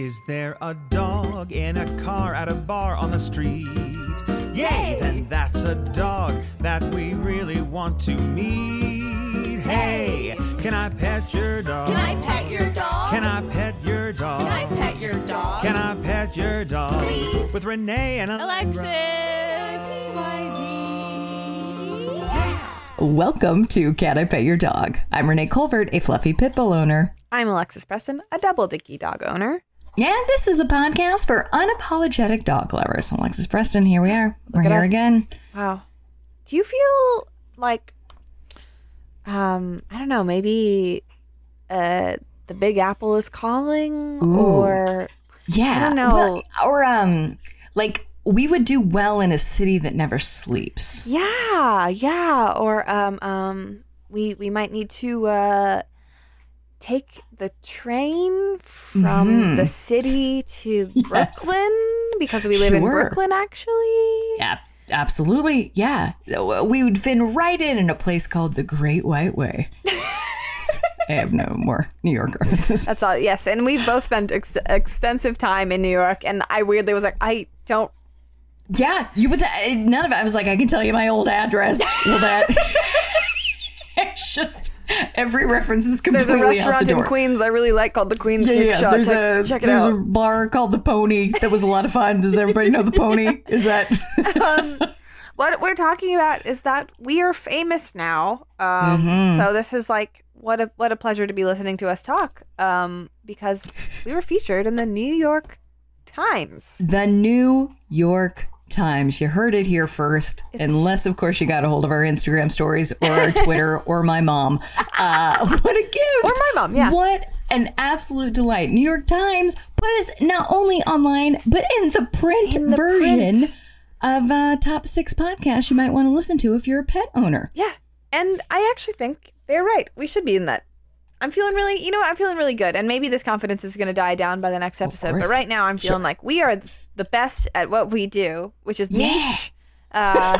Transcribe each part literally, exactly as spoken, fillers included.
Is there a dog in a car at a bar on the street? Yay! Then that's a dog that we really want to meet. Hey, can I pet your dog? Can I pet your dog? Can I pet your dog? Can I pet your dog? Can I pet your dog? Please. With Renee and Alexis. Welcome to Can I Pet Your Dog? I'm Renee Colvert, a fluffy pit bull owner. I'm Alexis Preston, a double dicky dog owner. And this is the podcast for unapologetic dog lovers. Alexis Preston, here we are. We're here us. again. Wow. Do you feel like, um, I don't know, maybe uh, the Big Apple is calling? Ooh. Or, Yeah. I don't know. Well, or, um, like, we would do well in a city that never sleeps. yeah, yeah. Or um, um, we, we might need to uh, take the train from Mhm. the city to Yes. Brooklyn because we live in Sure. Brooklyn, actually. Yeah, absolutely. Yeah. We would fit right in in a place called the Great White Way. I have no more New York references. That's all. Yes, and we've both spent ex- extensive time in New York, and I weirdly was like, I don't. Yeah, you would. Th- none of it. I was like, I can tell you my old address. Well, that it's just every reference is There's completely a out the restaurant door. in Queens I really like called the Queens Yeah, Cake yeah. Shop. There's check, a check it there's out. a bar called the Pony that was a lot of fun. Does everybody know the Pony? Is that? um, what we're talking about is that we are famous now. Um, Mhm. So this is like what a what a pleasure to be listening to us talk. Um, because we were featured in the New York Times. The New York Times. You heard it here first. It's- Unless, of course, you got a hold of our Instagram stories or our Twitter or my mom. Uh, what a gift. Or my mom, yeah. What an absolute delight. New York Times put us not only online, but in the print In the version print. of uh, top six podcasts you might want to listen to if you're a pet owner. Yeah, and I actually think they're right. We should be in that. I'm feeling really, you know what? I'm feeling really good. And maybe this confidence is going to die down by the next episode. But course. right now I'm feeling Sure. like we are th- the best at what we do, which is Yeah. niche. Uh,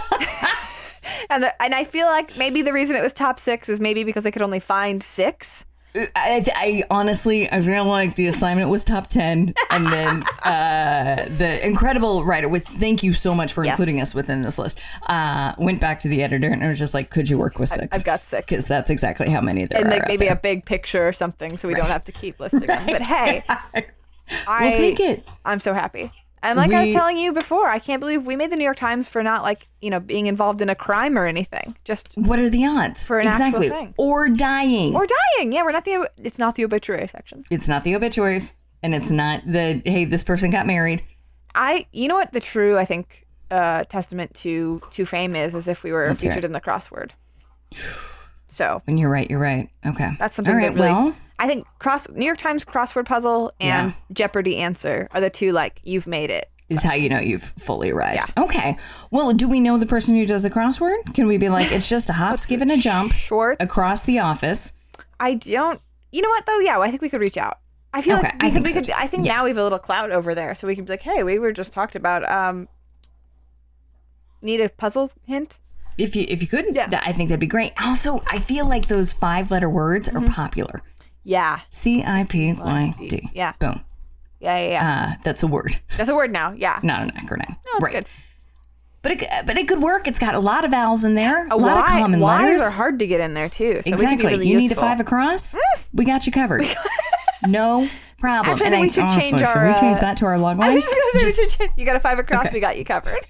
and, the, and I feel like maybe the reason it was top six is maybe because I could only find six. I, I honestly, I feel like the assignment was top ten, and then uh, the incredible writer, with thank you so much for Yes. including us within this list, uh, went back to the editor and was just like, could you work with six? I've got six. Because that's exactly how many there And are. like out maybe there. a big picture or something so we don't have to keep listing them. But hey, I, We'll take it. I'm so happy. And like I was We- telling you before, I can't believe we made the New York Times for not like, you know, being involved in a crime or anything. Just What are the odds? For an actual exactly. thing. Or dying. or dying. Yeah, we're not the it's not the obituary section. It's not the obituaries, and it's not the, hey, this person got married. I you know what the true, I think, uh, testament to to fame is is if we were Let's hear featured it. in the crossword. So When you're right, you're right. Okay. that's something All right, that really well, I think cross New York Times crossword puzzle and Yeah. Jeopardy answer are the two like you've made it. is how you know you've fully arrived. Okay. Well, do we know the person who does the crossword? Can we be like, it's just a hop, skip, and a jump Shorts across the office? I don't. You know what though? Yeah, well, I think we could reach out. I feel Okay, like we I could. think We so, could. too. I think Yeah. now we have a little clout over there, so we can be like, "Hey, we were just talked about. Um, need a puzzle hint? If you if you could, Yeah. th- I think that'd be great. Also, I feel like those five letter words are popular. Yeah, C I P Y D. Yeah. Boom. yeah, yeah. yeah. Uh, that's a word, That's a word now. Yeah, not an acronym. no, it's right. good. But it, but it could work. It's got a lot of vowels in there. A, A lot y, of common Y's letters. are hard to get in there too. So we could be Exactly. really you need a useful. five across? We got you covered. No problem. Actually, I And think we should honestly, change our, Should we change uh, that to our log I line? was just gonna say we Just- should change- you got a five across. Okay. We got you covered.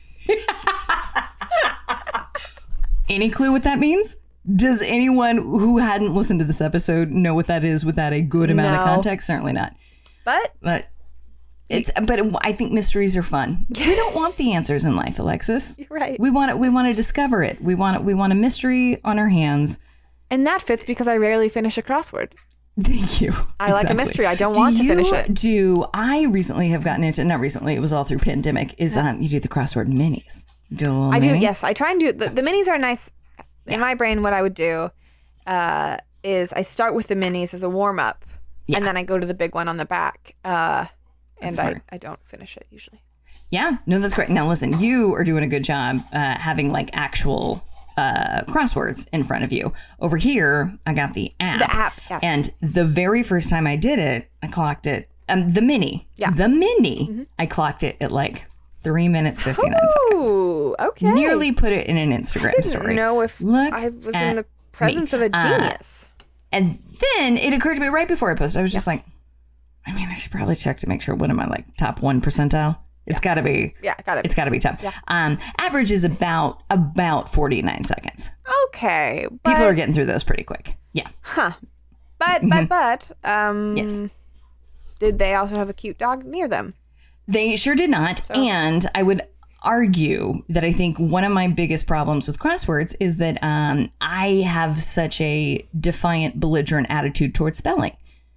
Any clue what that means? Does anyone who hadn't listened to this episode know what that is without a good amount of No. context? Certainly not. But But it's but it, I think mysteries are fun. We don't want the answers in life, Alexis. you're right. We want it. We want to discover it. We want it. We want a mystery on our hands. And that fits because I rarely finish a crossword. Thank you. I like a Exactly. mystery. I don't Do want to you finish it. Do I recently have gotten into? Not recently. It was all through pandemic. Is um you do the crossword minis? You do a little I do, mini? yes. I try and do the, the minis are nice. In my brain, what I would do uh, is I start with the minis as a warm up, Yeah. and then I go to the big one on the back. Uh, and I, smart. I don't finish it usually. Yeah, no, that's great. Now, listen, you are doing a good job uh, having like actual uh, crosswords in front of you. Over here, I got the app. The app, yes. And the very first time I did it, I clocked it um, the mini. Yeah. The mini. Mm-hmm. I clocked it at like three minutes, fifty-nine seconds. Ooh, okay. Nearly put it in an Instagram I didn't story. know if Look I was at in the presence me. of a genius. Uh, and then it occurred to me right before I posted. I was just like, I mean, I should probably check to make sure. What am I, like, top one percentile? It's got to be. Yeah, gotta be. It's got to be top. Yeah. Um, average is about about forty-nine seconds. Okay. But, People are getting through those pretty quick. Yeah. Huh. But, but, but, um, Yes. did they also have a cute dog near them? They sure did not. So- And I would argue that I think one of my biggest problems with crosswords is that um, I have such a defiant, belligerent attitude towards spelling.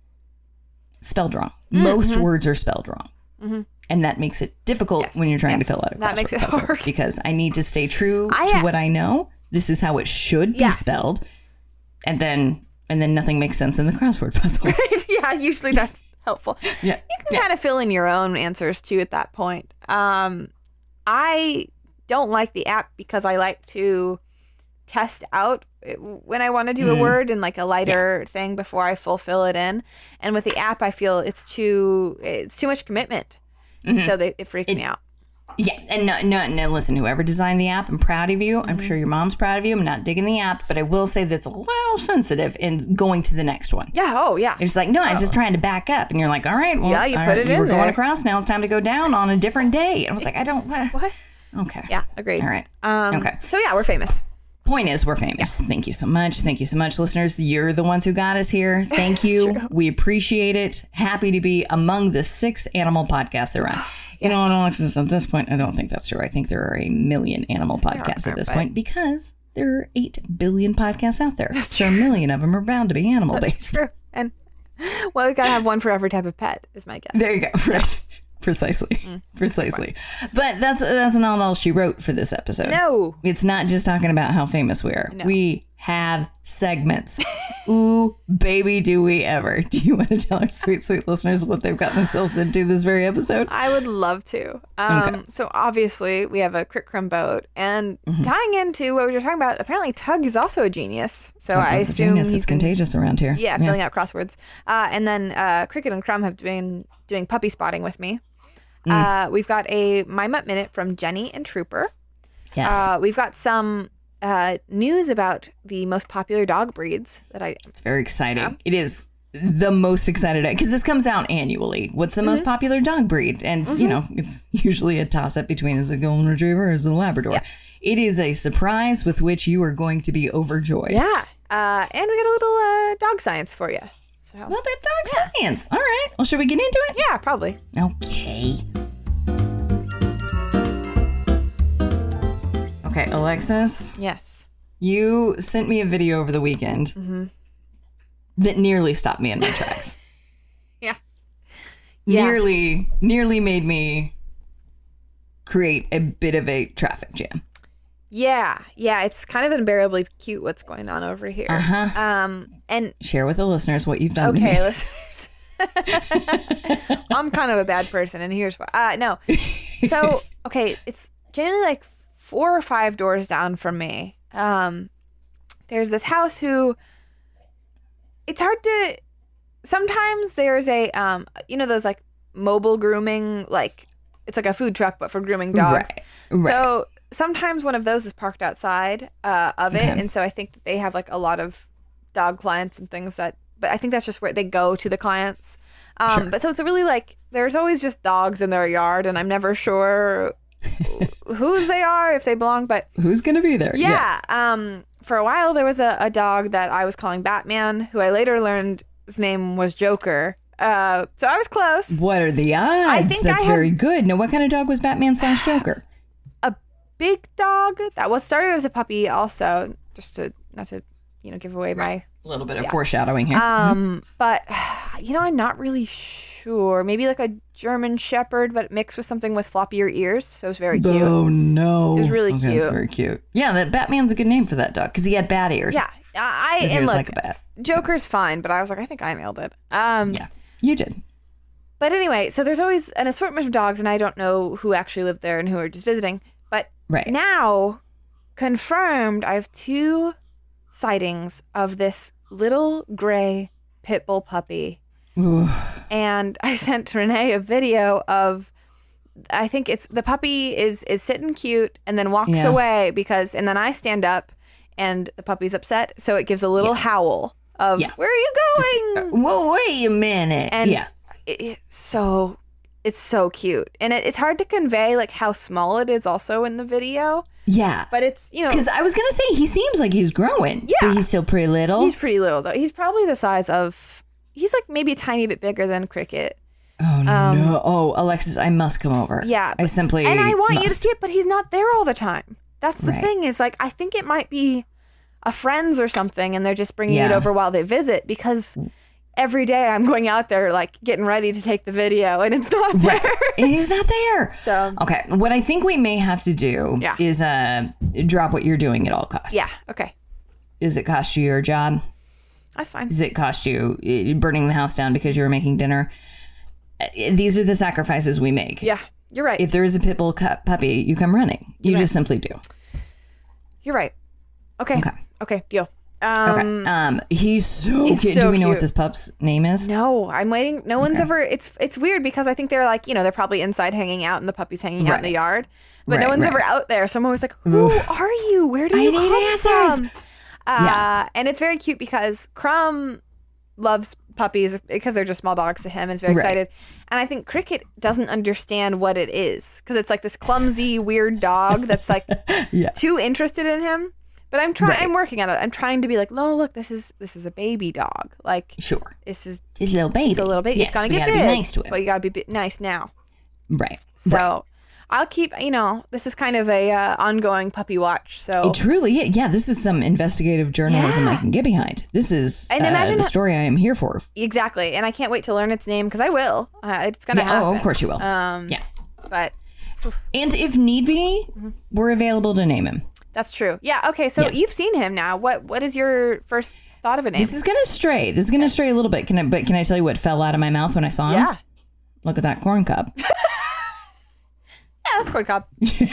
Spelled wrong. Mm-hmm. Most words are spelled wrong. Mm-hmm. And that makes it difficult Yes, when you're trying yes. to fill out a crossword That makes it puzzle, hard. because I need to stay true I, to uh, what I know. This is how it should be Yes. spelled. And then and then nothing makes sense in the crossword puzzle. Yeah, usually that's helpful. Yeah. You can kind of fill in your own answers too at that point. Um, I don't like the app because I like to test out when I want to do a word in like a lighter thing before I fulfill it in. And with the app, I feel it's too it's too much commitment. So they, it freaks me out. Yeah, and no, no, no, listen, whoever designed the app, I'm proud of you. I'm sure your mom's proud of you. I'm not digging the app, but I will say that's a little sensitive in going to the next one. Yeah. Oh, yeah. It's like, no, I was just trying to back up. And you're like, all right, well, Yeah, you all put right, it you in were going there. across. Now it's time to go down on a different day. And I was like, I don't, what? What? Okay. Yeah. Agreed. All right. Um, Okay. So yeah, we're famous. Point is, we're famous. Thank you so much. Thank you so much, listeners. You're the ones who got us here. Thank you. We appreciate it. Happy to be among the six animal podcasts that are on. You know what, Alexis, at this point, I don't think that's true. I think there are a million animal podcasts at this but- point because there are eight billion podcasts out there. So a million of them are bound to be animal based. True. And well, we gotta have one for every type of pet. Is my guess. There you go. Right. Precisely. Precisely. But that's that's not all she wrote for this episode. No. It's not just talking about how famous we are. No. We have segments. Ooh, baby, do we ever. Do you want to tell our sweet, sweet listeners what they've got themselves into this very episode? I would love to. Um, Okay. So obviously we have a Crit Crumb boat, and Mm-hmm. tying into what we were talking about, apparently Tug is also a genius. So I It's a assume genius. he's It's been- contagious around here. Yeah, filling out crosswords. Uh, and then uh, Cricket and Crumb have been doing puppy spotting with me. Mm. Uh, we've got a My Mutt Minute from Jenny and Trooper. Yes. Uh, we've got some uh, news about the most popular dog breeds that I. It's very exciting. It is the most excited because this comes out annually. What's the most popular dog breed? And, you know, it's usually a toss up between is it a Golden Retriever or is it a Labrador? It is a surprise with which you are going to be overjoyed. Yeah. Uh, and we got a little uh, dog science for you. So. A little bit of dog science. All right. Well, should we get into it? Yeah, probably. Okay. Okay, Alexis, Yes. you sent me a video over the weekend Mm-hmm. that nearly stopped me in my tracks. Yeah. Yeah. Nearly, nearly made me create a bit of a traffic jam. Yeah. Yeah. It's kind of unbearably cute what's going on over here. Uh-huh. Um. And Share with the listeners what you've done to okay, me. listeners. I'm kind of a bad person, and here's why. Uh, no. So okay, it's generally like four or five doors down from me. Um, there's this house who. It's hard to. Sometimes there's a um, you know those like mobile grooming, like it's like a food truck but for grooming dogs. Right. Right. So sometimes one of those is parked outside uh, of it, Okay. and so I think that they have like a lot of dog clients and things that. But I think that's just where they go to the clients. Um, Sure. But so it's a really like there's always just dogs in their yard, and I'm never sure whose they are, if they belong. But Who's going to be there? yeah, um, for a while there was a, a dog that I was calling Batman, who I later learned his name was Joker. Uh, so I was close. What are the odds? think That's I have- very good. Now, what kind of dog was Batman slash Joker? A big dog that was started as a puppy, also just to not to you know give away my. A little bit of foreshadowing here. Um, but you know, I'm not really sure. Maybe like a German Shepherd, but mixed with something with floppier ears. So it was very cute. Oh no! It was really okay, cute. That's very cute. Yeah, that Batman's a good name for that dog because he had bat ears. Yeah, I His and ears look, like a bat. Joker's fine, but I was like, I think I nailed it. Um, Yeah, you did. But anyway, so there's always an assortment of dogs, and I don't know who actually lived there and who are just visiting. But Right. now, confirmed, I have two sightings of this little gray pit bull puppy. Ooh. And I sent Renee a video of, I think it's the puppy is is sitting cute and then walks Yeah. away because, and then I stand up and the puppy's upset. So it gives a little Yeah. howl of, Yeah. where are you going? Whoa, wait a minute. And yeah. it, it's so, it's so cute. And it, it's hard to convey like how small it is also in the video. Yeah. But it's, you know, Because I was going to say, he seems like he's growing. Yeah. But he's still pretty little. he's pretty little though. He's probably the size of, he's like maybe a tiny bit bigger than Cricket. oh, no. Oh, Alexis, I must come over. Um, Yeah, I simply And I want you to must. see it, but he's not there all the time. That's the Right. thing is like, I think it might be a friend's or something and they're just bringing it Yeah. over while they visit because every day I'm going out there like getting ready to take the video and it's not there. Right. And he's not there. So, Okay. What I think we may have to do Yeah. is uh, drop what you're doing at all costs. yeah, okay. Does it cost you your job? That's fine. Does it cost you uh, burning the house down because you were making dinner? Uh, These are the sacrifices we make. Yeah, you're right. If there is a pit bull cu- puppy, you come running. You You're just simply do. You're right. Okay. Okay. Okay, deal. Um, Okay. Um, he's so he's cute. so Do we know what cute. this pup's name is? No, I'm waiting. No one's Okay. ever. It's it's weird because I think they're like, you know, they're probably inside hanging out and the puppy's hanging out in the Right. yard, but no Right, one's right. ever out there. So I'm always like, who are you? Where do I you need come answers. from? Uh, Yeah. And it's very cute because Crumb loves puppies because they're just small dogs to him and is very Right. excited. And I think Cricket doesn't understand what it is because it's like this clumsy, weird dog that's like Yeah. too interested in him. But I'm trying. Right. I'm working on it. I'm trying to be like, no, look, this is this is a baby dog. Like Sure. this is His little baby. it's a little baby. Yes, it's gonna we get gotta big, be nice to him. but you gotta be bi- nice now. Right. So right. I'll keep. You know, this is kind of a uh, ongoing puppy watch. So It truly is. Yeah, this is some investigative journalism Yeah. I can get behind. This is And uh, imagine the how- story I am here for. exactly, and I can't wait to learn its name because I will. Uh, it's gonna Yeah, happen. oh, of course you will. Um, Yeah. but And if need be, Mm-hmm. we're available to name him. that's true. Yeah. Okay. So Yeah. you've seen him now. What What is your first thought of a name? This is gonna stray. This is gonna stray a little bit. Can I? But can I tell you what fell out of my mouth when I saw him? yeah. Look at that corn cob. Yeah, that's corn cob.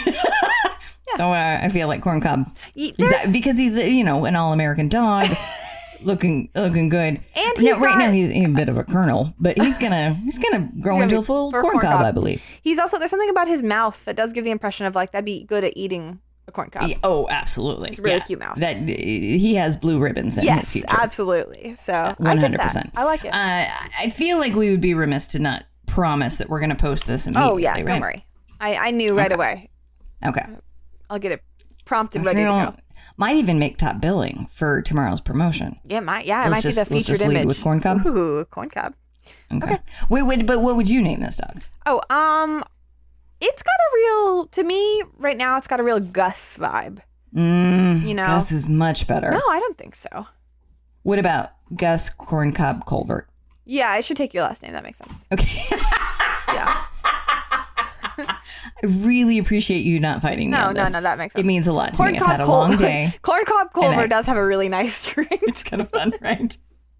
So uh, I feel like corn cob. Ye- He's there's- that- because he's uh, you know an all American dog, looking looking good. And No, he's right now got- he's a bit of a kernel, but he's gonna he's gonna grow gonna into be a full for corn, corn cob, cob. I believe. He's also there's something about his mouth that does give the impression of like that'd be good at eating a corn cob. Yeah, oh, absolutely. It's a really cute mouth. That uh, he has blue ribbons in his Yes, future. absolutely. So I One get hundred that. percent. I like it. Uh, I feel like we would be remiss to not promise that we're going to post this immediately. oh yeah, right? don't worry. I, I knew right away. Okay. I'll get it prompted, ready to Feel- go. Might even make top billing for tomorrow's promotion. Yeah, it might yeah, it Let's might just- be the let's featured just lead image with corn cob? Ooh, corn cob. Okay. Wait, wait, but what would you name this dog? Oh, um, it's got a real to me right now. It's got a real Gus vibe. Mm, You know? Gus is much better. No, I don't think so. What about Gus Corncob Culvert? Yeah, I should take your last name. That makes sense. Okay. Yeah. I really appreciate you not fighting me No, on no, this. no, that makes sense. It means a lot to me. I've Corncob had a Cul- long day. Corncob Culver I- does have a really nice drink. It's kind of fun, right?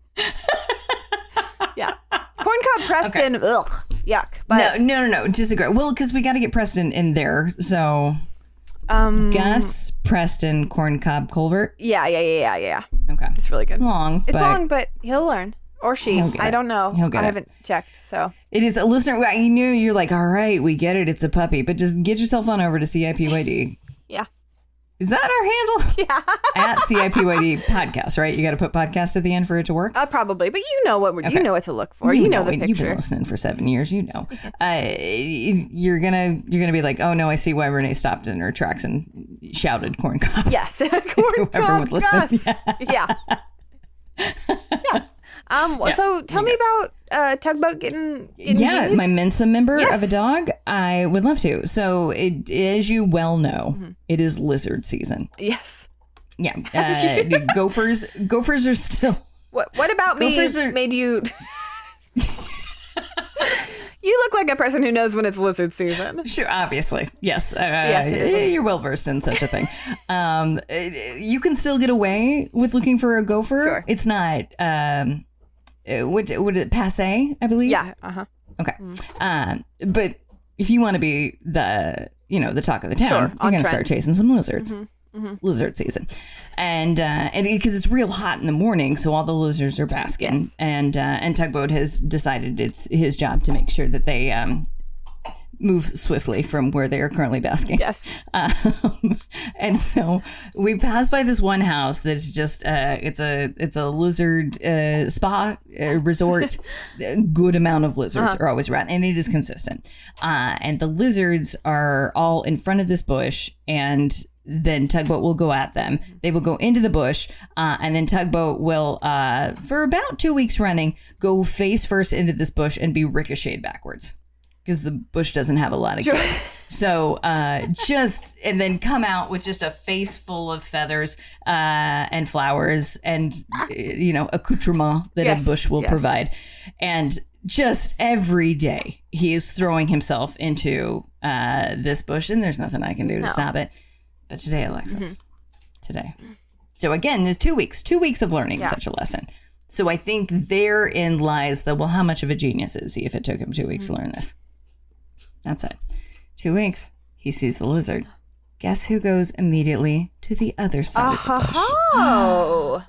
Yeah. Corncob Preston. Ugh. Yuck. But no, no, no, no. Disagree. Well, because we got to get Preston in there. So um, Gus, Preston, Corncob Culvert. yeah, yeah, yeah, yeah, yeah. Okay. It's really good. It's long. It's but long, but he'll learn. Or she. He'll get I it. don't know. He'll get I it. haven't checked. So It is a listener. I knew you're like, all right, we get it. It's a puppy, but just get yourself on over to C I P Y D. yeah. Is that our handle? Yeah. At C I P Y D podcast, right? You got to put podcast at the end for it to work. Uh, probably, but you know what we're, Okay. you know what to look for. You, know, the it. You've been picture. listening for seven years. You know, uh, you're gonna you're gonna be like, oh no, I see why Renee stopped in her tracks and shouted corn cob. Yes. Corn Whoever cob would listen. Gus. Yeah. yeah. Um. Yeah. So tell me about uh, Tugboat getting, getting Yeah, G's. my Mensa member Yes. of a dog. I would love to. So, it, as you well know, Mm-hmm. it is lizard season. Yes. Yeah, uh, gophers. Gophers are still. What What about me Gophers are- made you? You look like a person who knows when it's lizard season. Sure, obviously. Yes. Uh, Yes, it is, it is. You're well versed in such a thing. um, it- you can still get away with looking for a gopher. Sure. It's not, um, uh, would, would it passe, I believe? Yeah. Uh huh. Okay. Um, but if you want to be the, you know, the talk of the town, Sure, you're on going to trend. start chasing some lizards. mm-hmm. lizard season. And uh, and because it's real hot in the morning, so all the lizards are basking. Yes. And uh, and Tugboat has decided it's his job to make sure that they um, move swiftly from where they are currently basking. Yes. Um, and so we pass by this one house that's just uh, it's a it's a lizard uh, spa uh, resort. A good amount of lizards uh-huh. are always around, and it is consistent. Uh, and the lizards are all in front of this bush, and then Tugboat will go at them. They will go into the bush, uh, and then Tugboat will, uh, for about two weeks running, go face first into this bush and be ricocheted backwards. Because the bush doesn't have a lot of good. So uh, just, and then come out with just a face full of feathers uh, and flowers and, you know, accoutrement that yes, a bush will yes. provide. And just every day he is throwing himself into uh, this bush, and there's nothing I can do to no. stop it. But today, Alexis, mm-hmm. today. So again, there's two weeks, two weeks of learning yeah. such a lesson. So I think therein lies the, well, how much of a genius is he if it took him two weeks mm-hmm. to learn this? That's it. Two weeks. He sees the lizard. Guess who goes immediately to the other side uh-huh. of the bush? Oh,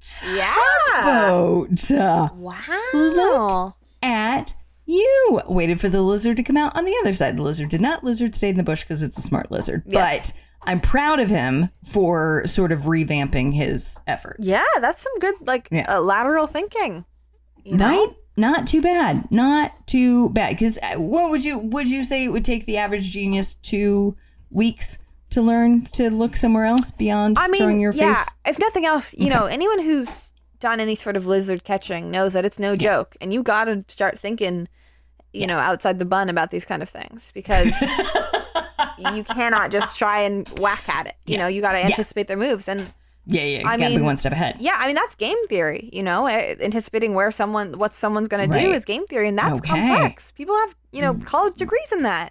yeah. Boat. Wow. Look at you. Waited for the lizard to come out on the other side. The lizard did not. Lizard stayed in the bush because it's a smart lizard. Yes. But I'm proud of him for sort of revamping his efforts. Yeah, that's some good, like, yeah. uh, lateral thinking. You know? Right? Not too bad. Not too bad. Because what would you would you say it would take the average genius two weeks to learn to look somewhere else beyond I mean, throwing your yeah, face? If nothing else, you okay. know, anyone who's done any sort of lizard catching knows that it's no yeah. joke. And you got to start thinking, you yeah. know, outside the bun about these kind of things. Because you cannot just try and whack at it. You yeah. know, you got to anticipate yeah. their moves. And Yeah, yeah, you I gotta mean, be one step ahead. Yeah, I mean, that's game theory, you know, anticipating where someone, what someone's going right. to do is game theory, and that's okay. complex. People have, you know, college degrees in that.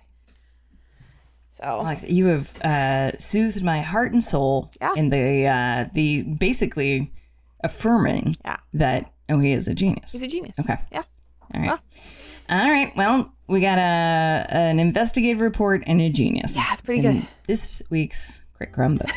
So, Alex, you have uh, soothed my heart and soul yeah. in the, uh, the basically affirming yeah. that, oh, he is a genius. He's a genius. Okay. Yeah. All right. Well. All right. Well, we got a an investigative report and a genius. Yeah, it's pretty in good. This week's Crit Crumb Boat.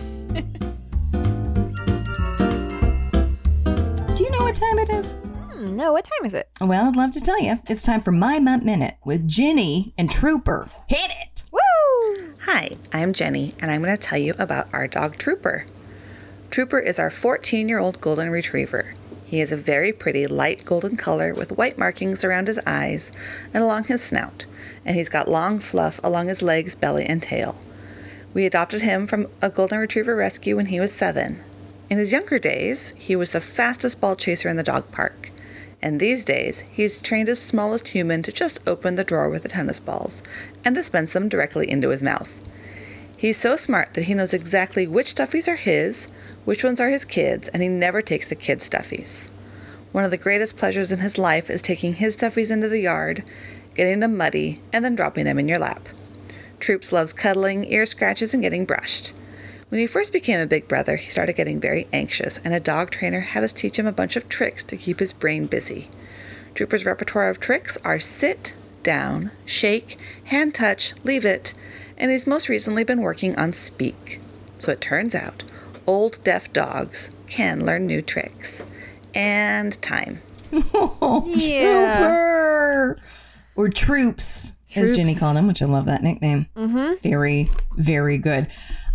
Do you know what time it is? Hmm, no, what time is it? Well, I'd love to tell you. It's time for My Mutt Minute with Jenny and Trooper. Hit it! Woo! Hi, I'm Jenny, and I'm going to tell you about our dog Trooper. Trooper is our fourteen-year-old golden retriever. He is a very pretty light golden color with white markings around his eyes and along his snout, and he's got long fluff along his legs, belly, and tail. We adopted him from a golden retriever rescue when he was seven. In his younger days, he was the fastest ball chaser in the dog park. And these days, he's trained his smallest human to just open the drawer with the tennis balls and dispense them directly into his mouth. He's so smart that he knows exactly which stuffies are his, which ones are his kids', and he never takes the kids' stuffies. One of the greatest pleasures in his life is taking his stuffies into the yard, getting them muddy, and then dropping them in your lap. Troops loves cuddling, ear scratches, and getting brushed. When he first became a big brother, he started getting very anxious, and a dog trainer had us teach him a bunch of tricks to keep his brain busy. Trooper's repertoire of tricks are sit, down, shake, hand touch, leave it, and he's most recently been working on speak. So it turns out, old deaf dogs can learn new tricks. And time. Oh, yeah. Trooper! Or Troops, Troops, as Jenny called him, which I love that nickname. Mm-hmm. Very, very good.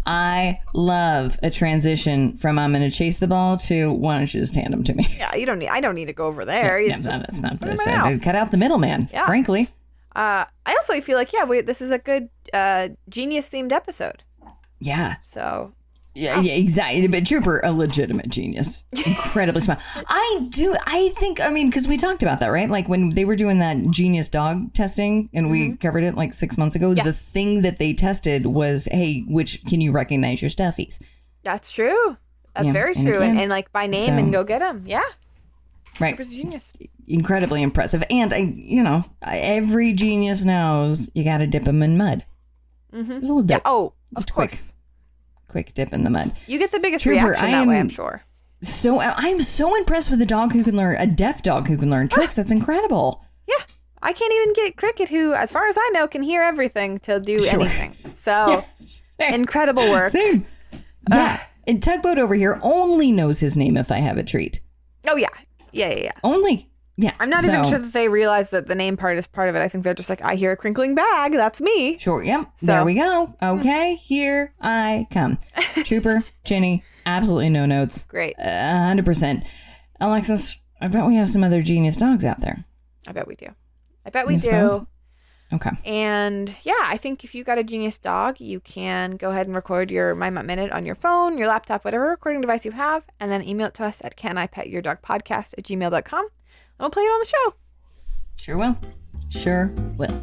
I love a transition from I'm going to chase the ball to why don't you just hand them to me? Yeah, you don't need. I don't need to go over there. Yeah, no, that's not this. Cut out the middleman. Yeah. Frankly. Uh, I also feel like yeah, we, this is a good uh, genius themed episode. Yeah. So. Yeah, yeah, exactly. But Trooper, a legitimate genius. Incredibly smart. I do, I think, I mean, because we talked about that, right? Like when they were doing that genius dog testing and we mm-hmm. covered it like six months ago, yeah. the thing that they tested was, hey, which, can you recognize your stuffies? That's true. That's yeah, very true. And, and like by name so, and go get them. Yeah. Right. Trooper's a genius. Incredibly impressive. And, I, you know, every genius knows you got to dip them in mud. Mm-hmm. There's a little dip. Yeah. Oh, Just of course. Quick. Quick dip in the mud. You get the biggest Trooper, reaction I that am way, I'm sure. So I'm so impressed with a dog who can learn, a deaf dog who can learn tricks. That's incredible. Yeah. I can't even get Cricket, who, as far as I know, can hear everything to do sure. anything. So, yeah. incredible work. Same. Yeah. And Tugboat over here only knows his name if I have a treat. Oh, yeah. Yeah, yeah, yeah. Only. Yeah. I'm not so, even sure that they realize that the name part is part of it. I think they're just like, I hear a crinkling bag. That's me. Sure. Yep. So- There we go. Okay. Here I come. Trooper, Jenny, absolutely no notes. Great. A hundred percent. Alexis, I bet we have some other genius dogs out there. I bet we do. I bet we You do. suppose? Okay. And yeah, I think if you got a genius dog, you can go ahead and record your My Mutt Minute on your phone, your laptop, whatever recording device you have, and then email it to us at canipetyourdogpodcast at gmail dot com. And we'll play it on the show. Sure will. Sure will.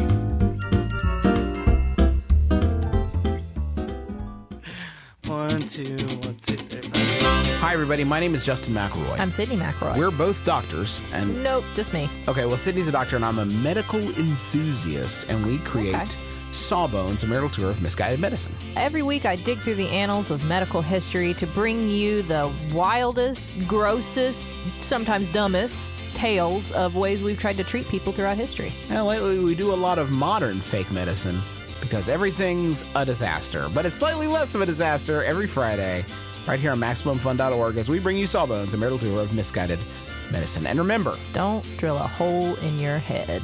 One, two, one, two, three, five. Hi, everybody. My name is Justin McElroy. I'm Sydney McElroy. We're both doctors, and Nope, just me. okay, well, Sydney's a doctor, and I'm a medical enthusiast, and we create Okay. Sawbones, a marital tour of misguided medicine. Every week I dig through the annals of medical history to bring you the wildest, grossest, sometimes dumbest tales of ways we've tried to treat people throughout history. And lately, we do a lot of modern fake medicine because everything's a disaster, but it's slightly less of a disaster every Friday, right here on Maximum Fun dot org, as we bring you Sawbones, a marital tour of misguided medicine. And remember, Don't drill a hole in your head.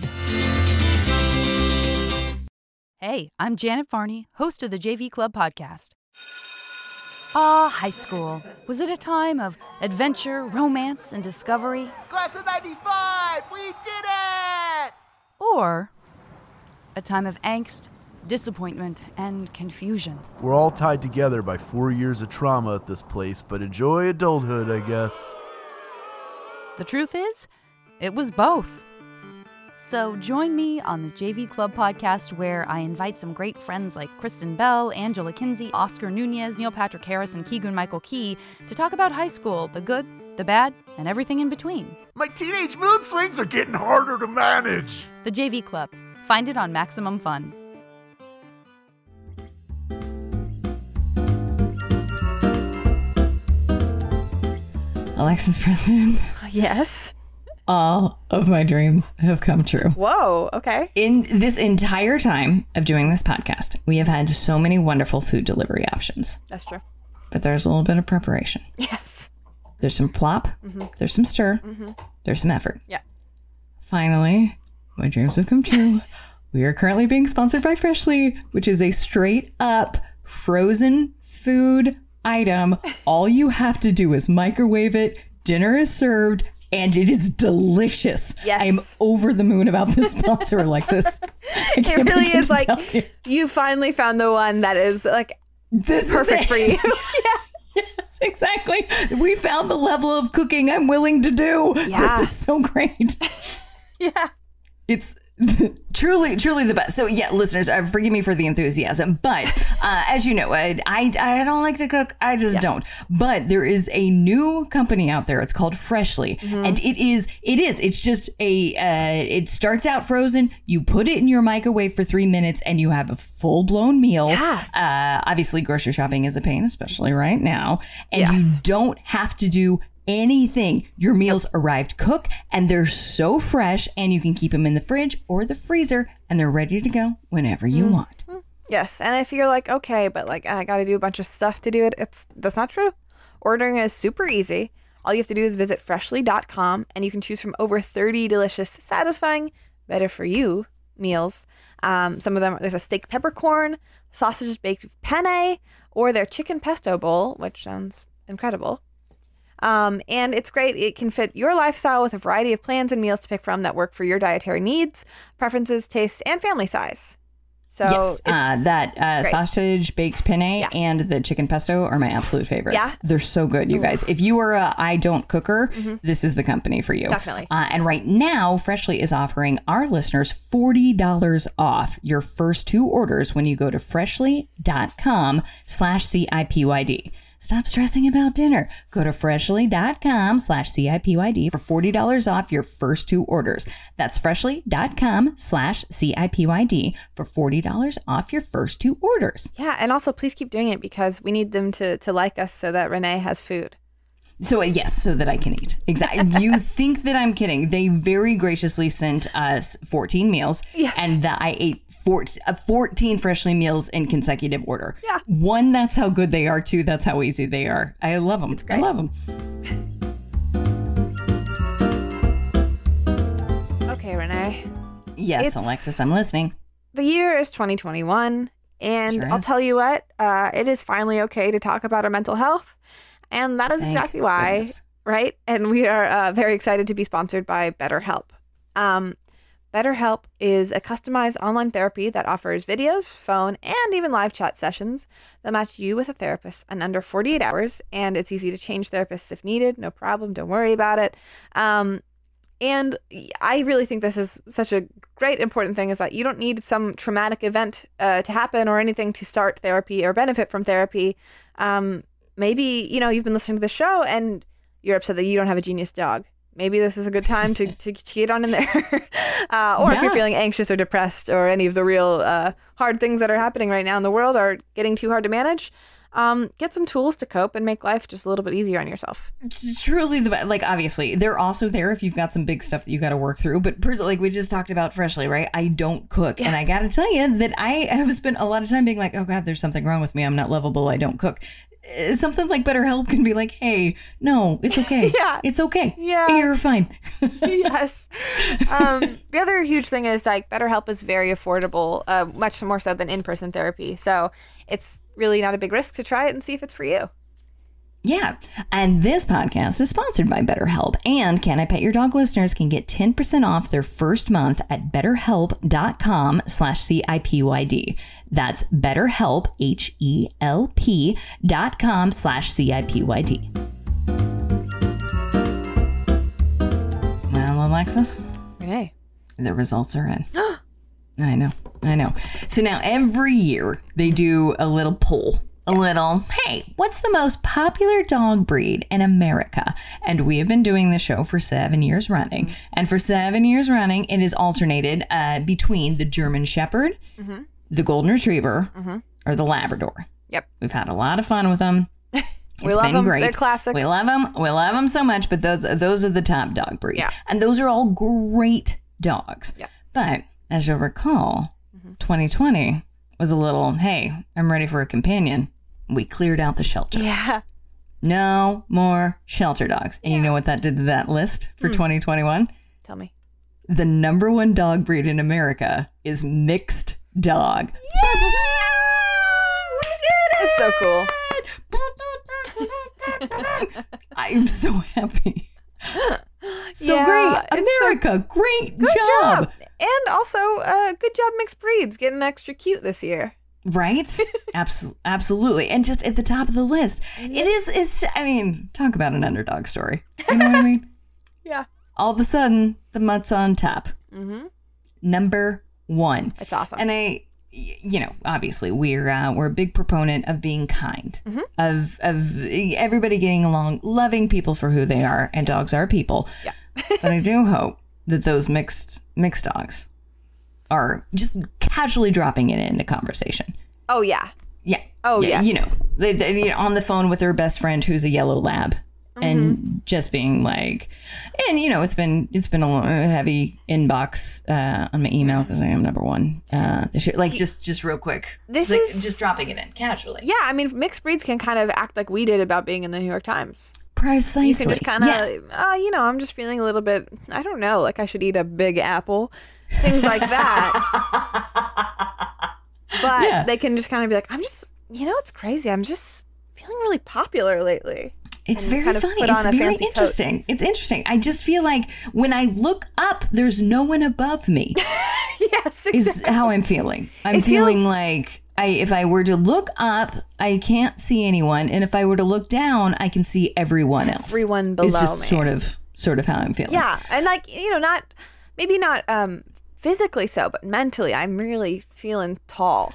Hey, I'm Janet Varney, host of the J V Club podcast. Ah, high school. Was it a time of adventure, romance, and discovery? Class of ninety-five! We did it! Or a time of angst, disappointment, and confusion? We're all tied together by four years of trauma at this place, but enjoy adulthood, I guess. The truth is, it was both. So join me on the J V Club podcast, where I invite some great friends like Kristen Bell, Angela Kinsey, Oscar Nunez, Neil Patrick Harris, and Keegan Michael Key to talk about high school, the good, the bad, and everything in between. My teenage mood swings are getting harder to manage. The J V Club. Find it on Maximum Fun. Alexis President, Yes. all of my dreams have come true. Whoa. Okay. In this entire time of doing this podcast, we have had so many wonderful food delivery options, That's true. but there's a little bit of preparation. Yes. There's some plop, there's some stir, there's some effort. Yeah. Finally, my dreams have come true. We are currently being sponsored by Freshly, which is a straight up frozen food item. All you have to do is microwave it, dinner is served, and it is delicious. Yes. I am over the moon about this sponsor, Alexis. I It can't really begin is to like tell you. you finally found the one that is like This is perfect it. for you. Yes, exactly. We found the level of cooking I'm willing to do. Yeah. This is so great. Yeah. It's truly, truly the best. So yeah, listeners, uh, forgive me for the enthusiasm, but uh, as you know, I, I I don't like to cook. I just don't. But there is a new company out there. It's called Freshly, and it is it is it's just a uh, it starts out frozen. You put it in your microwave for three minutes, and you have a full blown meal. Yeah. Uh, obviously, grocery shopping is a pain, especially right now, and Yes. you don't have to do anything. Your meals arrived cooked, and they're so fresh, and you can keep them in the fridge or the freezer, and they're ready to go whenever you want. Yes. And if you're like, okay, but like I got to do a bunch of stuff to do it, it's that's not true. Ordering is super easy. All you have to do is visit freshly dot com, and you can choose from over thirty delicious, satisfying, better for you meals. Um, some of them, there's a steak peppercorn, sausages baked with penne, or their chicken pesto bowl, which sounds incredible. Um, and it's great. It can fit your lifestyle with a variety of plans and meals to pick from that work for your dietary needs, preferences, tastes, and family size. So yes, it's, uh, that uh, great. sausage baked penne and the chicken pesto are my absolute favorites. Yeah. They're so good, you guys. If you are a I don't cooker, this is the company for you. Definitely. Uh, and right now, Freshly is offering our listeners forty dollars off your first two orders when you go to freshly.com slash CIPYD. Stop stressing about dinner. Go to freshly.com slash CIPYD for forty dollars off your first two orders. That's freshly.com slash CIPYD for forty dollars off your first two orders. Yeah, and also please keep doing it because we need them to to like us so that Renee has food. So, uh, yes, so that I can eat. Exactly. You think that I'm kidding. They very graciously sent us fourteen meals, Yes. and that I ate fourteen, uh, fourteen freshly meals in consecutive order. Yeah. One, that's how good they are. Two, that's how easy they are. I love them. It's great. I love them. Okay, Renee. Yes, It's- Alexis, I'm listening. The year is twenty twenty-one, and Sure I'll is. tell you what, uh, it is finally okay to talk about our mental health, and that is Thank exactly why, goodness. right? And we are uh, very excited to be sponsored by BetterHelp. Um, BetterHelp is a customized online therapy that offers videos, phone, and even live chat sessions that match you with a therapist in under forty-eight hours, and it's easy to change therapists if needed. No problem. Don't worry about it. Um, And I really think this is such a great important thing, is that you don't need some traumatic event uh, to happen or anything to start therapy or benefit from therapy. Um, maybe, you know, you've been listening to the show and you're upset that you don't have a genius dog. Maybe this is a good time to, to, to get on in there. uh, or if you're Yeah. feeling anxious or depressed, or any of the real uh, hard things that are happening right now in the world are getting too hard to manage, um, get some tools to cope and make life just a little bit easier on yourself. Truly the best. Like, obviously, they're also there if you've got some big stuff that you got to work through. But personally, like we just talked about freshly, right? I don't cook. And I got to tell you that I have spent a lot of time being like, oh, God, there's something wrong with me. I'm not lovable. I don't cook. Uh, Something like BetterHelp can be like, hey, no, it's okay. Yeah. It's okay. Yeah. You're fine. Yes. Um, the other huge thing is, like, BetterHelp is very affordable, uh, much more so than in-person therapy. So it's really not a big risk to try it and see if it's for you. Yeah. And this podcast is sponsored by BetterHelp. And Can I Pet Your Dog listeners can get ten percent off their first month at betterhelp.com slash CIPYD. That's BetterHelp, H E L P dot com slash CIPYD. Well, Alexis, Renee. the results are in. I know. I know. So now every year they do a little poll. A little, hey, what's the most popular dog breed in America? And we have been doing this show for seven years running. And for seven years running, it is alternated uh, between the German Shepherd, Mm-hmm. the Golden Retriever, Mm-hmm. or the Labrador. Yep. We've had a lot of fun with them. We It's love been them. great. They're classics. We love them. We love them so much. But those those are the top dog breeds. Yeah. And those are all great dogs. Yeah. But as you'll recall, twenty twenty was a little, hey, I'm ready for a companion. We cleared out the shelters. Yeah. No more shelter dogs. And you know what that did to that list for Hmm. twenty twenty-one? Tell me. The number one dog breed in America is mixed dog. It's so cool. I'm so happy. So Yeah, great. it's so- America, great Good job. job. And also, uh, good job, mixed breeds, getting extra cute this year. Right? Absol- absolutely. And just at the top of the list. It is, it's, I mean, talk about an underdog story. You know what I mean? Yeah. All of a sudden, the mutt's on top. Mm-hmm. Number one. It's awesome. And I, y- you know, obviously we're uh, we're a big proponent of being kind, Mhm. of of everybody getting along, loving people for who they are, and dogs are people. Yeah. But I do hope that those mixed mixed dogs are just casually dropping it into conversation. Oh, yeah. Yeah. Oh, yeah. yes. You know, they, they, you know, on the phone with their best friend who's a yellow lab. And just being like, and you know, it's been it's been a heavy inbox uh, on my email because I am number one uh, this year. Like, just just real quick, This just, like, is- just dropping it in casually. Yeah, I mean, mixed breeds can kind of act like we did about being in the New York Times. Precisely. You can just kind of, Yeah. uh, you know, I'm just feeling a little bit, I don't know, like I should eat a big apple, things like that. But Yeah. they can just kind of be like, I'm just, you know, it's crazy. I'm just feeling really popular lately. It's And very kind of funny. put It's on a very fancy coat. interesting. It's interesting. I just feel like when I look up, there's no one above me. Yes, Is exactly. how I'm feeling. I'm It feeling feels- like I, if I were to look up, I can't see anyone, and if I were to look down, I can see everyone else. Everyone It's below just me. sort of, sort of how I'm feeling. Yeah, and like, you know, not, maybe not um, physically so, but mentally, I'm really feeling tall.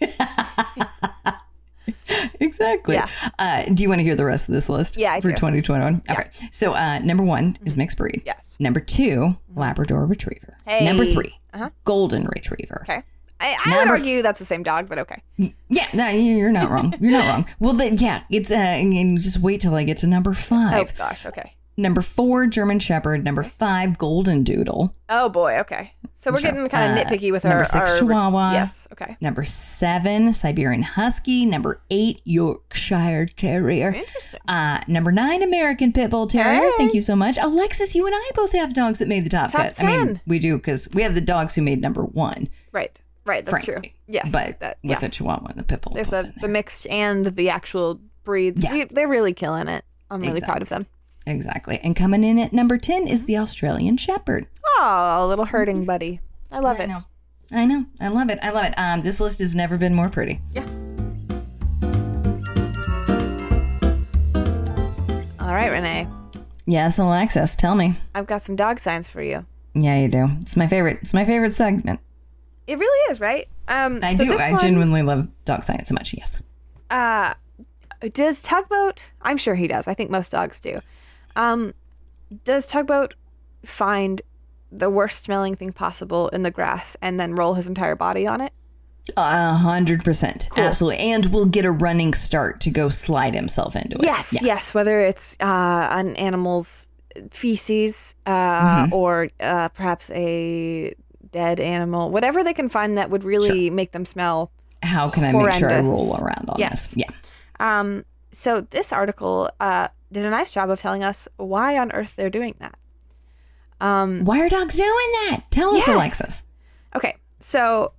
Exactly. Yeah. Uh, do you want to hear the rest of this list? Yeah, I for do. twenty twenty-one. Yeah. Okay. So uh, number one is mixed breed. Yes. Number two, Labrador Retriever. Hey. Number three, Uh-huh. Golden Retriever. Okay. I, I would Number f- argue that's the same dog, but okay. Yeah, no, you're not wrong. You're not wrong. Well, then, yeah, it's uh, and and just wait till I get to number Oh, five. gosh, okay. Number four, German Shepherd. Number five, Golden Doodle. Oh boy, okay. So we're Sure. getting kind of Uh, nitpicky with number our six, our- Chihuahua. Yes, okay. Number seven, Siberian Husky. Number eight, Yorkshire Terrier. Interesting. Uh, number nine, American Pit Bull Terrier. Hey. Thank you so much. Alexis, you and I both have dogs that made the top, Top cut. I mean, ten. we do because we have the dogs who made number one. Right, right. That's frankly. true. Yes, But that, with yes. the Chihuahua and the Pit Bull. There's both a, in the there. mixed and the actual breeds. Yeah. We, they're really killing it. I'm really proud of them. Exactly. And coming in at number ten is the Australian Shepherd. Oh, a little hurting buddy. I love I it. know. I know. I love it. I love it. Um, this list has never been more pretty. Yeah. All right, Renee. Yes, Alexis, tell me. I've got some dog signs for you. Yeah, you do. It's my favorite. It's my favorite segment. It really is, right? Um, I so do. this I one, genuinely love dog science so much. Yes. Uh, does Tugboat? I'm sure he does. I think most dogs do. Um, does Tugboat find the worst smelling thing possible in the grass and then roll his entire body on it? A hundred percent. Cool. Absolutely. And will get a running start to go slide himself into it. Yes, Yeah. yes. Whether it's uh, an animal's feces uh, Mhm. or uh, perhaps a dead animal, whatever they can find that would really make them smell. How can I make sure I horrendous. roll around on Yes. this? Yeah. Um, so this article uh, did a nice job of telling us why on earth they're doing that. Um, Why are dogs doing that? Tell us, Yes. Alexis. Okay, so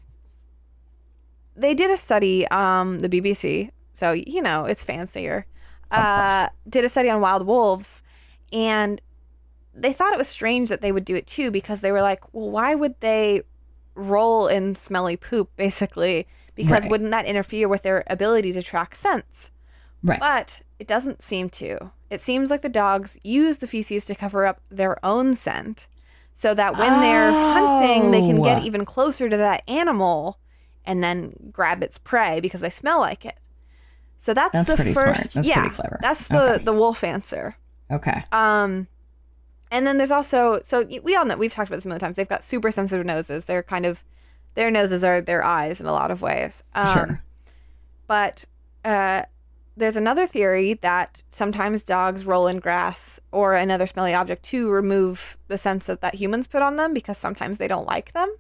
they did a study, um, the B B C, so you know it's fancier. Uh, did a study on wild wolves, and they thought it was strange that they would do it too, because they were like, well, why would they roll in smelly poop, basically? Because Right. wouldn't that interfere with their ability to track scents? Right. But it doesn't seem to. It seems like the dogs use the feces to cover up their own scent, so that when they're hunting, they can get Oh. even closer to that animal and then grab its prey because they smell like it. So that's, That's the pretty first. smart. That's yeah, pretty clever. That's the Okay. the wolf answer. Okay. Um, and then there's also, so y- we all know, we've talked about this many times. They've got super sensitive noses. They're kind of, their noses are their eyes in a lot of ways. Um, Sure. But uh, there's another theory that sometimes dogs roll in grass or another smelly object to remove the scents that, that humans put on them, because sometimes they don't like them.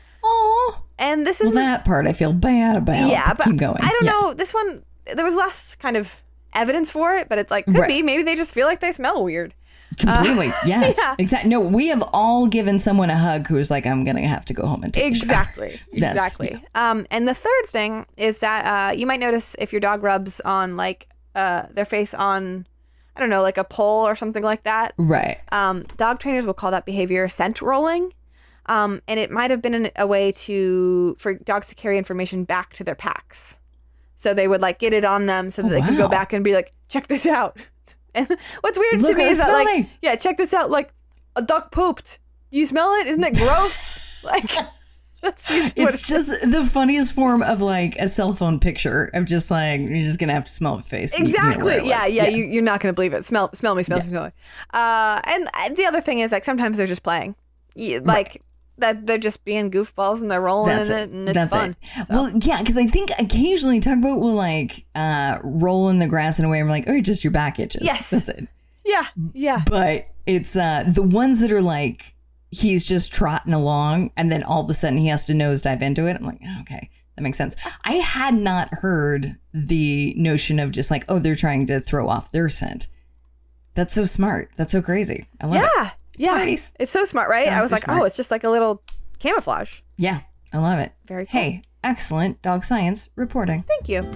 Oh. And this Well, is that part I feel bad about. yeah, but keep going. I don't Yeah. know. This one, there was less kind of evidence for it, but it's like, could Right. be. Maybe they just feel like they smell weird. Completely. Uh, yeah. yeah. Exactly. No, we have all given someone a hug who's like, I'm going to have to go home and take a shower. Exactly. That's- Exactly. Um, and the third thing is that uh, you might notice if your dog rubs on like uh, their face on, I don't know, like a pole or something like that. Right. Um, dog trainers will call that behavior scent rolling. Um, and it might have been an, a way to for dogs to carry information back to their packs. So they would like get it on them so that Oh, they could go wow. back and be like, check this out. And what's weird Look to me at is the that like, smelling. yeah, check this out. Like a duck pooped. Do you smell it? Isn't it gross? like that's usually what It's just the funniest form of like a cell phone picture of just like, you're just going to have to smell the face. You- you know Exactly. where it yeah, was. yeah, You, you're not going to believe it. Smell, smell me, smell me, smell me. Uh, and uh, the other thing is like sometimes they're just playing, You- like that they're just being goofballs and they're rolling That's in it. it, and it's That's fun. it. Well, yeah, because I think occasionally Tugboat will like uh, roll in the grass in a way I'm like, oh, just your back itches. Yes. That's it. Yeah, yeah. But it's uh, the ones that are like, he's just trotting along and then all of a sudden he has to nosedive into it. I'm like, oh, okay, that makes sense. I had not heard the notion of just like, oh, they're trying to throw off their scent. That's so smart. That's so crazy. I love it. Yeah, yeah. Smarties. It's so smart, right? I Dogs was are like, smart. oh, it's just like a little camouflage. Yeah, I love it. Very cool. Hey, excellent dog science reporting. Thank you.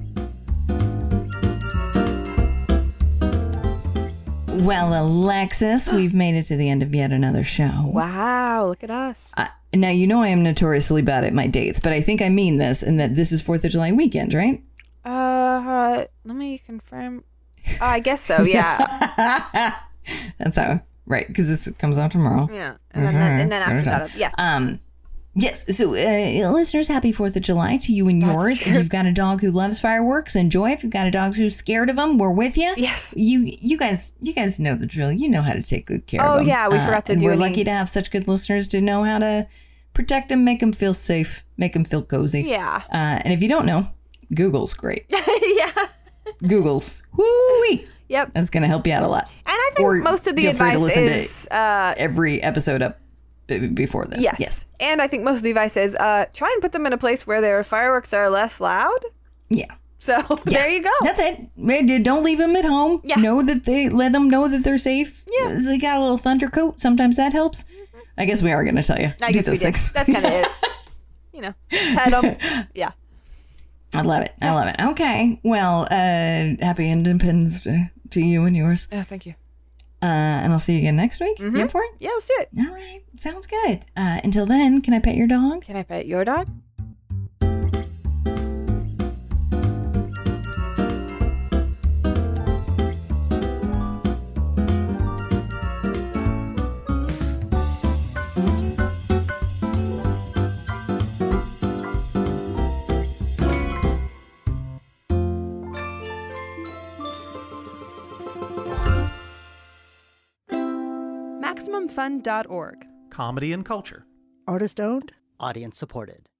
Well, Alexis, we've made it to the end of yet another show. Wow, look at us. Uh, now, you know I am notoriously bad at my dates, but I think I mean this in that this is fourth of July weekend, right? Uh, let me confirm. Uh, I guess so. Yeah. That's how, right, because this comes out tomorrow. Yeah. And then, and then after that, yes. Um, yes, so uh, listeners, happy fourth of July to you and yours. If you've got a dog who loves fireworks, enjoy. If you've got a dog who's scared of them, we're with you. Yes. You you guys you guys know the drill. You know how to take good care Oh, of them. yeah, we forgot to and do we're any- lucky to have such good listeners to know how to protect them, make them feel safe, make them feel cozy. Yeah. Uh, and if you don't know, Google's great. yeah. Google's woo-wee. Yep. That's going to help you out a lot. And I think Or most of the feel free to advice listen is to uh, every episode up b- before this. yes. Yes. And I think most of the advice is uh, try and put them in a place where their fireworks are less loud. Yeah. So Yeah. there you go. That's it. Man, don't leave them at home. Yeah. Know that they let them know that they're safe. Yeah. They got a little thunder coat. Sometimes that helps. I guess we are going to tell you. I Do guess we those did. things. That's kind of it. You know, pet them. Yeah. I love it. I love it. Okay. Well, uh, happy Independence Day to you and yours. Oh, thank you. Uh, and I'll see you again next week. Mhm. You up for it? Yeah, let's do it. All right. Sounds good. Uh, until then, can I pet your dog? Can I pet your dog? Maximum Fun dot org. Comedy and culture. Artist owned. Audience supported.